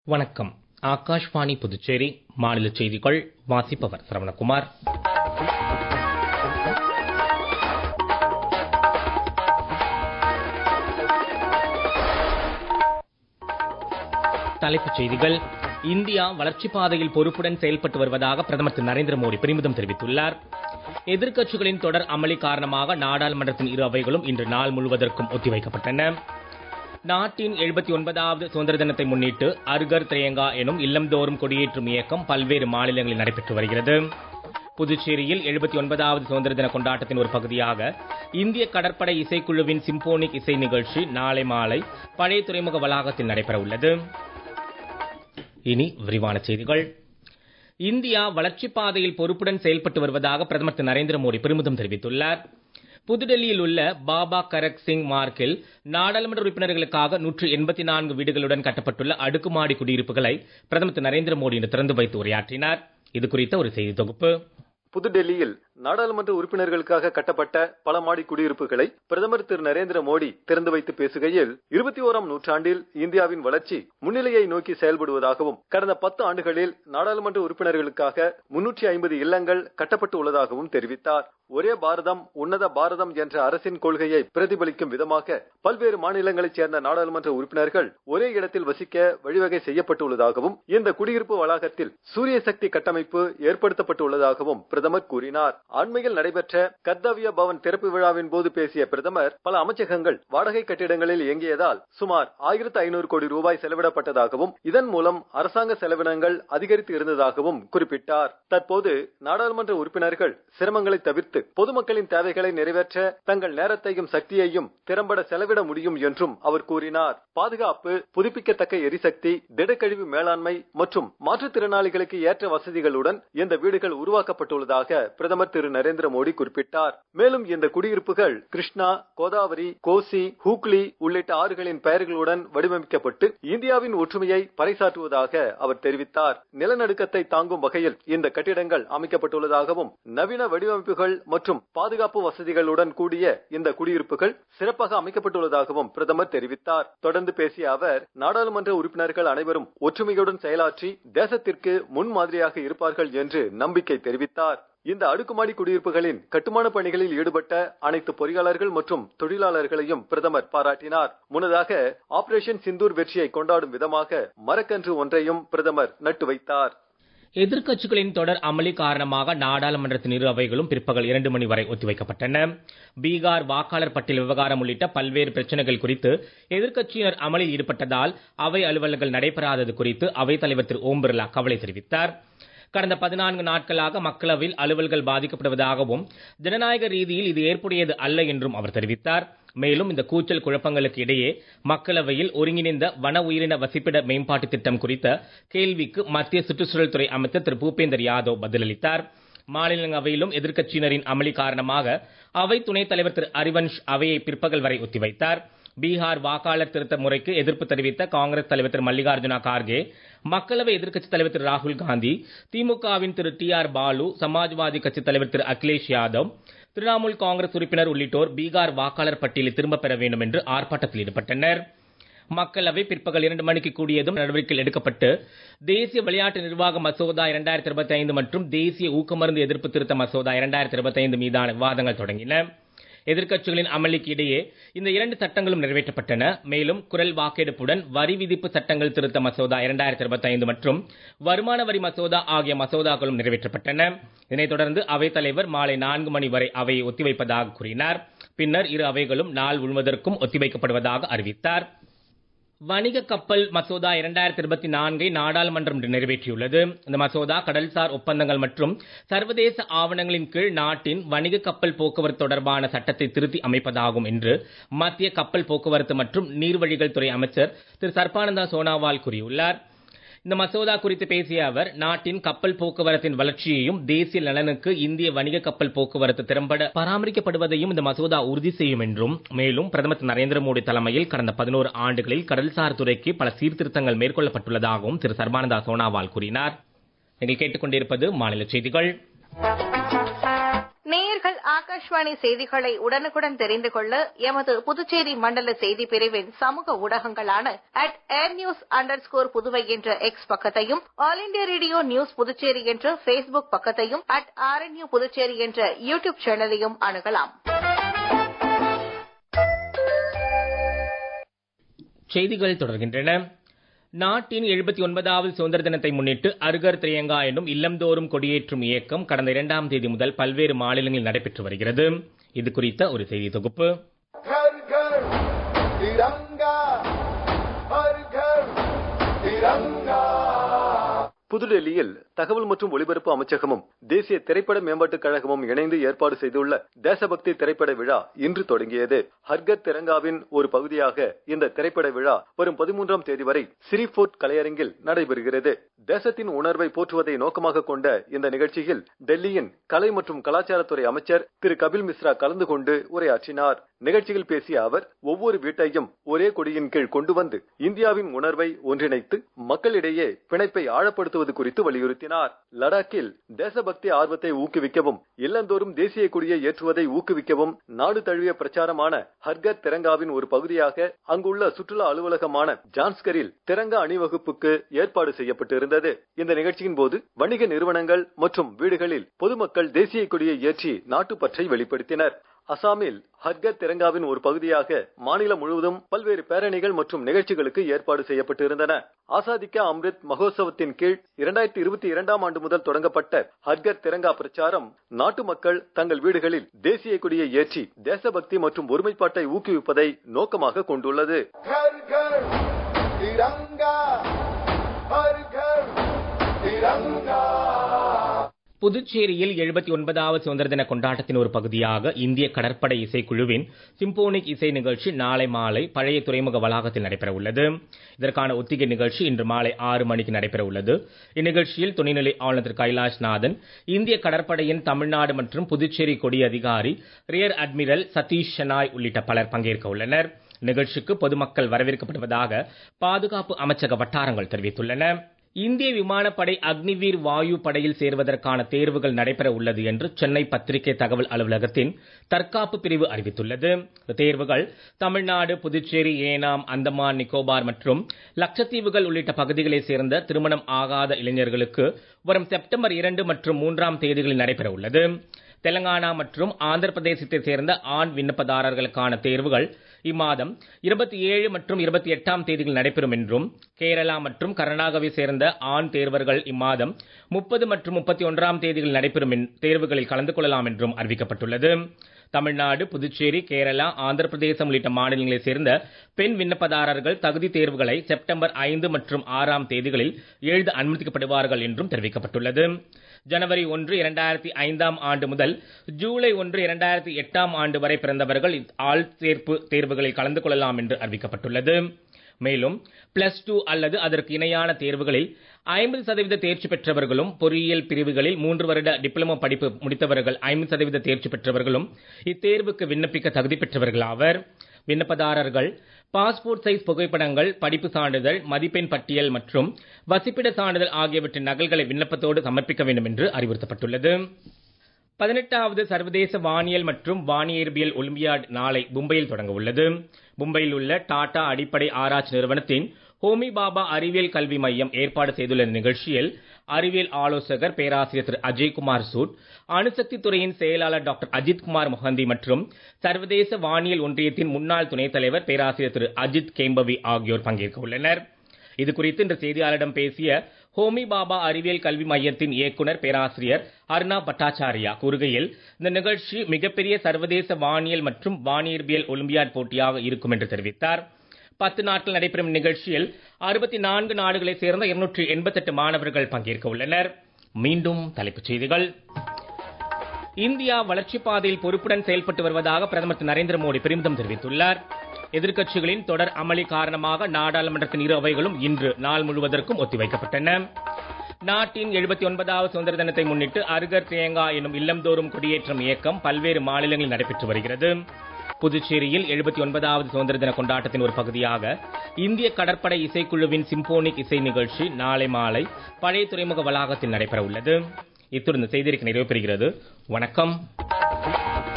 வணக்கம். ஆகாஷ்வாணி புதுச்சேரி மாநில செய்திகள் வாசிப்பவர் சரவணகுமார். தலைப்புச் செய்திகள். இந்தியா வளர்ச்சிப் பாதையில் பொறுப்புடன் செயல்பட்டு வருவதாக பிரதமர் திரு நரேந்திர மோடி பெருமிதம் தெரிவித்துள்ளார். எதிர்க்கட்சிகளின் தொடர் அமளி காரணமாக நாடாளுமன்றத்தின் இரு அவைகளும் இன்று நாள் முழுவதற்கும் ஒத்திவைக்கப்பட்டன. நாட்டின் 79வது சுதந்திர தினத்தை முன்னிட்டு அர்கர் திரியங்கா எனும் இல்லம்தோறும் கொடியேற்றும் இயக்கம் பல்வேறு மாநிலங்களில் நடைபெற்று வருகிறது. புதுச்சேரியில் 79வது சுதந்திர தின கொண்டாட்டத்தின் ஒரு பகுதியாக இந்திய கடற்படை இசைக்குழுவின் சிம்போனிக் இசை நிகழ்ச்சி நாளை மாலை பழைய துறைமுக வளாகத்தில் நடைபெற உள்ளது. இனி விரிவான செய்திகள். இந்தியா வளர்ச்சிப் பாதையில் பொறுப்புடன் செயல்பட்டு வருவதாக பிரதமர் திரு நரேந்திர மோடி பெருமிதம் தெரிவித்துள்ளார். புதுடெல்லியில் உள்ள பாபா கரக் சிங் மார்க்கில் நாடாளுமன்ற உறுப்பினர்களுக்காக 184 வீடுகளுடன் கட்டப்பட்டுள்ள அடுக்குமாடி குடியிருப்புகளை பிரதமர் திரு நரேந்திர மோடி இன்று திறந்து வைத்து உரையாற்றினார். இது குறித்த ஒரு செய்தி தொகுப்பு. புதுடெல்லியில் நாடாளுமன்ற உறுப்பினர்களுக்காக கட்டப்பட்ட பல மாடி குடியிருப்புகளை பிரதமர் திரு நரேந்திர மோடி திறந்து வைத்து பேசுகையில் 21ஆம் நூற்றாண்டில் இந்தியாவின் வளர்ச்சி முன்னிலையை நோக்கி செயல்படுவதாகவும் கடந்த 10 ஆண்டுகளில் நாடாளுமன்ற உறுப்பினர்களுக்காக 350 இல்லங்கள் கட்டப்பட்டு உள்ளதாகவும் தெரிவித்தார். ஒரே பாரதம் உன்னத பாரதம் என்ற அரசின் கொள்கையை பிரதிபலிக்கும் விதமாக பல்வேறு மாநிலங்களைச் சேர்ந்த நாடாளுமன்ற உறுப்பினர்கள் ஒரே இடத்தில் வசிக்க வழிவகை செய்யப்பட்டுள்ளதாகவும் இந்த குடியிருப்பு வளாகத்தில் சூரிய சக்தி கட்டமைப்பு ஏற்படுத்தப்பட்டுள்ளதாகவும் பிரதமர் கூறினார். அண்மையில் நடைபெற்ற கர்த்தவ்ய பவன் திறப்பு விழாவின் போது பேசிய பிரதமர் பல அமைச்சகங்கள் வாடகை கட்டிடங்களில் இயங்கியதால் சுமார் 1500 கோடி ரூபாய் செலவிடப்பட்டதாகவும் இதன் மூலம் அரசாங்க செலவினங்கள் அதிகரித்து இருந்ததாகவும் குறிப்பிட்டார். தற்போது நாடாளுமன்ற உறுப்பினர்கள் சிரமங்களை தவிர்த்து பொதுமக்களின் தேவைகளை நிறைவேற்ற தங்கள் நேரத்தையும் சக்தியையும் திறம்பட செலவிட முடியும் என்றும் அவர் கூறினார். பாதுகாப்பு, புதுப்பிக்கத்தக்க எரிசக்தி, திடக்கழிவு மேலாண்மை மற்றும் மாற்றுத்திறனாளிகளுக்கு ஏற்ற வசதிகளுடன் இந்த வீடுகள் உருவாக்கப்பட்டுள்ளதாக பிரதமர் திரு நரேந்திர மோடி குறிப்பிட்டார். மேலும் இந்த குடியிருப்புகள் கிருஷ்ணா, கோதாவரி, கோசி, ஹூக்ளி உள்ளிட்ட ஆறுகளின் பெயர்களுடன் வடிவமைக்கப்பட்டு இந்தியாவின் ஒற்றுமையை பறைசாற்றுவதாக அவர் தெரிவித்தார். நிலநடுக்கத்தை தாங்கும் வகையில் இந்த கட்டிடங்கள் அமைக்கப்பட்டுள்ளதாகவும் நவீன வடிவமைப்புகள் மற்றும் பாதுகாப்பு வசதிகளுடன் கூடிய இந்த குடியிருப்புகள் சிறப்பாக அமைக்கப்பட்டுள்ளதாகவும் பிரதமர் தெரிவித்தார். தொடர்ந்து பேசிய அவர் நாடாளுமன்ற உறுப்பினர்கள் அனைவரும் ஒற்றுமையுடன் செயலாற்றி தேசத்திற்கு முன்மாதிரியாக இருப்பார்கள் என்று நம்பிக்கை தெரிவித்தார். இந்த அடுக்குமாடி குடியிருப்புகளின் கட்டுமான பணிகளில் ஈடுபட்ட அனைத்து பொறியாளர்கள் மற்றும் தொழிலாளர்களையும் பிரதமர் பாராட்டினார். முன்னதாக ஆபரேஷன் சிந்தூர் வெற்றியை கொண்டாடும் விதமாக மரக்கன்று ஒன்றையும் பிரதமர் நட்டு வைத்தார். எதிர்க்கட்சிகளின் தொடர் அமளி காரணமாக நாடாளுமன்றத்தின் இரு அவைகளும் பிற்பகல் 2 மணி வரை ஒத்திவைக்கப்பட்டன. பீகார் வாக்காளர் பட்டியல் விவகாரம் உள்ளிட்ட பல்வேறு பிரச்சனைகள் குறித்து எதிர்க்கட்சியினர் அமளியில் ஈடுபட்டதால் அவை அலுவல்கள் நடைபெறாதது குறித்து அவைத் தலைவர் திரு ஓம் பிர்லா கவலை தெரிவித்தார். கடந்த 14 நாட்களாக மக்களவையில் அலுவல்கள் பாதிக்கப்படுவதாகவும் ஜனநாயக ரீதியில் இது ஏற்புடையது அல்ல என்றும் அவர் தெரிவித்தார். மேலும் இந்த கூச்சல் குழப்பங்களுக்கு இடையே மக்களவையில் ஒருங்கிணைந்த வன உயிரின வசிப்பிட மேம்பாட்டு திட்டம் குறித்த கேள்விக்கு மத்திய சுற்றுச்சூழல் துறை அமைச்சர் திரு பூபேந்தர் யாதவ் பதிலளித்தார். மாநிலங்களவையிலும் எதிர்க்கட்சியினரின் அமளி காரணமாக அவை துணைத் தலைவர் திரு ஹரிவன்ஷ் அவையை பிற்பகல் வரை ஒத்திவைத்தார். பீகார் வாக்காளர் திருத்த முறைக்கு எதிர்ப்பு தெரிவித்த காங்கிரஸ் தலைவர் திரு மல்லிகார்ஜுன கார்கே, மக்களவை எதிர்க்கட்சித் தலைவர் திரு ராகுல் காந்தி, திமுகவின் திரு TR பாலு, சமாஜ்வாதி கட்சித் தலைவர் திரு அகிலேஷ் யாதவ், திரிணாமுல் காங்கிரஸ் உறுப்பினர் உள்ளிட்டோர் பீகார் வாக்காளர் பட்டியலை திரும்பப் பெற வேண்டும் என்று ஆர்ப்பாட்டத்தில் ஈடுபட்டனர். மக்களவை பிற்பகல் 2 மணிக்கு கூடியதும் நடவடிக்கைகள் எடுக்கப்பட்டு தேசிய விளையாட்டு நிர்வாக மசோதா 2025 மற்றும் தேசிய ஊக்கமருந்து எதிர்ப்பு திருத்த மசோதா 2025 மீதான விவாதங்கள் தொடங்கின. எதிர்க்கட்சிகளின் அமளிக்கு இடையே இந்த 2 சட்டங்களும் நிறைவேற்றப்பட்டன. மேலும் குரல் வாக்கெடுப்புடன் வரி விதிப்பு சட்டங்கள் திருத்த மசோதா 2025 மற்றும் வருமான வரி மசோதா ஆகிய மசோதாக்களும் நிறைவேற்றப்பட்டன. இதனைத் தொடர்ந்து அவைத் தலைவர் மாலை 4 மணி வரை அவையை ஒத்திவைப்பதாக கூறினார். பின்னர் இரு அவைகளும் நாள் முழுவதற்கும் ஒத்திவைக்கப்படுவதாக அறிவித்தார். வணிக கப்பல் மசோதா 2024 நாடாளுமன்றம் நிறைவேற்றியுள்ளது. இந்த மசோதா கடல்சார் ஒப்பந்தங்கள் மற்றும் சர்வதேச ஆவணங்களின் கீழ் நாட்டின் வணிக கப்பல் போக்குவரத்து தொடர்பான சட்டத்தை திருத்தி அமைப்பதாகும் என்று மத்திய கப்பல் போக்குவரத்து மற்றும் நீர்வழிகள் துறை அமைச்சர் திரு சர்பானந்தா சோனாவால் கூறியுள்ளார். இந்த மசோதா குறித்து பேசிய அவர் நாட்டின் கப்பல் போக்குவரத்தின் வளர்ச்சியையும் தேசிய நலனுக்கு இந்திய வணிக கப்பல் போக்குவரத்து திறம்பட பராமரிக்கப்படுவதையும் இந்த மசோதா உறுதி செய்யும் என்றும், மேலும் பிரதமர் திரு நரேந்திர மோடி தலைமையில் கடந்த 11 ஆண்டுகளில் கடல்சார் துறைக்கு பல சீர்திருத்தங்கள் மேற்கொள்ளப்பட்டுள்ளதாகவும் திரு சர்பானந்தா சோனாவால் கூறினார். நீங்கள் கேட்டுக்கொண்டிருப்பது மாநில செய்திகள். நேயர்கள் ஆகாஷ்வாணி செய்திகளை உடனுக்குடன் தெரிந்து கொள்ள எமது புதுச்சேரி மண்டல செய்தி பிரிவின் சமூக ஊடகங்களான @airnews_புதுவை என்ற எக்ஸ் பக்கத்தையும், all India radio news Puducherry என்ற பேஸ்புக் பக்கத்தையும், @RNU புதுச்சேரி என்ற யூடியூப் சேனலையும் அணுகலாம். செய்திகள் தொடர்கின்றன. நாட்டின் 79வது சுதந்திர தினத்தை முன்னிட்டு அருகர் திரியங்கா என்னும் இல்லந்தோறும் கொடியேற்றும் இயக்கம் கடந்த 2ஆம் தேதி முதல் பல்வேறு மாநிலங்களில் நடைபெற்று வருகிறது. இது குறித்த ஒரு செய்தி தொகுப்பு. புதுடெல்லியில் தகவல் மற்றும் ஒலிபரப்பு அமைச்சகமும் தேசிய திரைப்பட மேம்பாட்டுக் கழகமும் இணைந்து ஏற்பாடு செய்துள்ள தேசபக்தி திரைப்பட விழா இன்று தொடங்கியது. ஹர்கர் திரங்காவின் ஒரு பகுதியாக இந்த திரைப்பட விழா வரும் 13ஆம் தேதி வரை சிரிஃபோர்ட் கலையரங்கில் நடைபெறுகிறது. தேசத்தின் உணர்வை போற்றுவதை நோக்கமாக கொண்ட இந்த நிகழ்ச்சியில் டெல்லியின் கலை மற்றும் கலாச்சாரத்துறை அமைச்சர் திரு கபில் மிஸ்ரா கலந்து கொண்டு உரையாற்றினார். நிகழ்ச்சியில் பேசிய அவர், ஒவ்வொரு வீட்டையும் ஒரே கொடியின் கீழ் கொண்டு வந்து இந்தியாவின் உணர்வை ஒன்றிணைத்து மக்களிடையே பிணைப்பை ஆழப்படுத்துவது குறித்து வலியுறுத்தினார். லடாக்கில் தேசபக்தி ஆர்வத்தை ஊக்குவிக்கவும் இல்லந்தோறும் தேசிய கொடியை ஏற்றுவதை ஊக்குவிக்கவும் நாடு தழுவிய பிரச்சாரமான ஹர்கர் திரங்காவின் ஒரு பகுதியாக அங்குள்ள சுற்றுலா அலுவலகமான ஜான்ஸ்கரில் திரங்கா அணிவகுப்புக்கு ஏற்பாடு செய்யப்பட்டிருந்தது. இந்த நிகழ்ச்சியின் போது வணிக நிறுவனங்கள் மற்றும் வீடுகளில் பொதுமக்கள் தேசிய கொடியை ஏற்றி நாட்டுப்பற்றை வெளிப்படுத்தினர். அசாமில் ஹர்கர் திரங்காவின் ஒரு பகுதியாக மாநிலம் முழுவதும் பல்வேறு பேரணிகள் மற்றும் நிகழ்ச்சிகளுக்கு ஏற்பாடு செய்யப்பட்டிருந்தன. ஆசாதி கா அம்ரித் மகோத்சவத்தின் கீழ் 2022ஆம் ஆண்டு முதல் தொடங்கப்பட்ட ஹர்கர் திரங்கா பிரச்சாரம் நாட்டு மக்கள் தங்கள் வீடுகளில் தேசிய கொடியை ஏற்றி தேசபக்தி மற்றும் ஒருமைப்பாட்டை ஊக்குவிப்பதை நோக்கமாக கொண்டுள்ளது. புதுச்சேரியில் 79வது சுதந்திர தின கொண்டாட்டத்தின் ஒரு பகுதியாக இந்திய கடற்படை இசைக்குழுவின் சிம்போனிக் இசை நிகழ்ச்சி நாளை மாலை பழைய துறைமுக வளாகத்தில் நடைபெற உள்ளது. இதற்கான ஒத்திகை நிகழ்ச்சி இன்று மாலை 6 மணிக்கு நடைபெற உள்ளது. இந்நிகழ்ச்சியில் துணைநிலை ஆளுநர் திரு கைலாஷ்நாதன், இந்திய கடற்படையின் தமிழ்நாடு மற்றும் புதுச்சேரி கொடி அதிகாரி ரியர் அட்மிரல் சதீஷ் ஷெனாய் உள்ளிட்ட பலர் பங்கேற்க உள்ளனர். நிகழ்ச்சிக்கு பொதுமக்கள் வரவேற்கப்படுவதாக பாதுகாப்பு அமைச்சக வட்டாரங்கள் தெரிவித்துள்ளன. இந்திய விமானப்படை அக்னிவீர் வாயு படையில் சேர்வதற்கான தேர்வுகள் நடைபெற உள்ளது என்று சென்னை பத்திரிகை தகவல் அலுவலகத்தின் தற்காப்பு பிரிவு அறிவித்துள்ளது. தேர்வுகள் தமிழ்நாடு, புதுச்சேரி, ஏனாம், அந்தமான் நிக்கோபார் மற்றும் லட்சத்தீவுகள் உள்ளிட்ட பகுதிகளைச் சேர்ந்த திருமணம் ஆகாத இளைஞர்களுக்கு வரும் செப்டம்பர் 2 மற்றும் 3ஆம் தேதிகளில் நடைபெற உள்ளது. தெலங்கானா மற்றும் ஆந்திர பிரதேசத்தைச் சேர்ந்த ஆண் விண்ணப்பதாரர்களுக்கான தேர்வுகள் இம்மாதம் 27 மற்றும் 28ஆம் தேதிகளில் நடைபெறும் என்றும், கேரளா மற்றும் கர்நாடகாவை சேர்ந்த ஆண் தேர்வர்கள் இம்மாதம் 30 மற்றும் 31ஆம் தேதிகளில் நடைபெறும் தேர்வுகளில் கலந்து கொள்ளலாம் என்றும் அறிவிக்கப்பட்டுள்ளது. தமிழ்நாடு, புதுச்சேரி, கேரளா, ஆந்திர பிரதேசம் உள்ளிட்ட மாநிலங்களைச் சேர்ந்த பெண் விண்ணப்பதாரர்கள் தகுதி தேர்வுகளை செப்டம்பர் 5 மற்றும் 6ஆம் தேதிகளில் எழுத அனுமதிக்கப்படுவார்கள் என்றும் தெரிவிக்கப்பட்டுள்ளது. ஜனவரி 1, 2005ஆம் ஆண்டு முதல் ஜூலை 1, 2008ஆம் ஆண்டு வரை பிறந்தவர்கள் ஆள் சேர்ப்பு தேர்வுகளில் கலந்து கொள்ளலாம் என்று அறிவிக்கப்பட்டுள்ளது. மேலும் +2 அல்லது அதற்கு இணையான தேர்வுகளில் 50% தேர்ச்சி பெற்றவர்களும், பொறியியல் பிரிவுகளில் 3 வருட டிப்ளமோ படிப்பு முடித்தவர்கள் 50% தேர்ச்சி பெற்றவர்களும் இத்தேர்வுக்கு விண்ணப்பிக்க தகுதி பெற்றவர்கள் ஆவர். விண்ணப்பதாரர்கள் பாஸ்போர்ட் சைஸ் புகைப்படங்கள், படிப்பு சான்றிதழ், மதிப்பெண் பட்டியல் மற்றும் வசிப்பிட சான்றிதழ் ஆகியவற்றின் நகல்களை விண்ணப்பத்தோடு சமர்ப்பிக்க வேண்டும் என்று அறிவுறுத்தப்பட்டுள்ளது. 18வது சர்வதேச வானியல் மற்றும் வானியற்பியல் ஒலிம்பியாட் நாளை மும்பையில் தொடங்க உள்ளது. மும்பையில் உள்ள டாடா அடிப்படை ஆராய்ச்சி நிறுவனத்தின் ஹோமி பாபா அறிவியல் கல்வி மையம் ஏற்பாடு செய்துள்ள நிகழ்ச்சியில் அறிவியல் ஆலோசகர் பேராசிரியர் திரு அஜய்குமார் சூட், அணுசக்தி துறையின் செயலாளர் டாக்டர் அஜித்குமார் மொஹந்தி மற்றும் சர்வதேச வானியல் ஒன்றியத்தின் முன்னாள் துணைத் தலைவர் பேராசிரியர் திரு அஜித் கேம்பவி ஆகியோர் பங்கேற்க உள்ளனர். இது குறித்து இன்று செய்தியாளரிடம் பேசிய ஹோமி பாபா அறிவியல் கல்வி மையத்தின் இயக்குனர் பேராசிரியர் அருணா பட்டாச்சாரியா கூறுகையில், இந்த நிகழ்ச்சி மிகப்பெரிய சர்வதேச வானியல் மற்றும் வானியற்பியல் ஒலிம்பியாட் போட்டியாக இருக்கும் என்று தெரிவித்தார். 10 நாட்கள் நடைபெறும் நிகழ்ச்சியில் 64 நாடுகளைச் சேர்ந்த 288 மாணவர்கள் பங்கேற்க உள்ளனர். மீண்டும் தலைப்புச் செய்திகள். இந்தியா வளர்ச்சிப் பாதையில் பொறுப்புடன் செயல்பட்டு வருவதாக பிரதமர் திரு நரேந்திர மோடி பெருமிதம் தெரிவித்துள்ளார். எதிர்க்கட்சிகளின் தொடர் அமளி காரணமாக நாடாளுமன்றத்தின் இரு அவைகளும் இன்று நாள் முழுவதற்கும் ஒத்திவைக்கப்பட்டன. நாட்டின் 79வது சுதந்திர தினத்தை முன்னிட்டு அருகர் திரியங்கா என்னும் இல்லந்தோறும் கொடியேற்றும் இயக்கம் பல்வேறு மாநிலங்களில் நடைபெற்று வருகிறது. புதுச்சேரியில் 79வது சுதந்திர தின கொண்டாட்டத்தின் ஒரு பகுதியாக இந்திய கடற்படை இசைக்குழுவின் சிம்போனிக் இசை நிகழ்ச்சி நாளை மாலை பழைய துறைமுக வளாகத்தில் நடைபெற உள்ளது. இத்துடன் செய்திக்கு நிறைவு பெறுகிறது. வணக்கம்.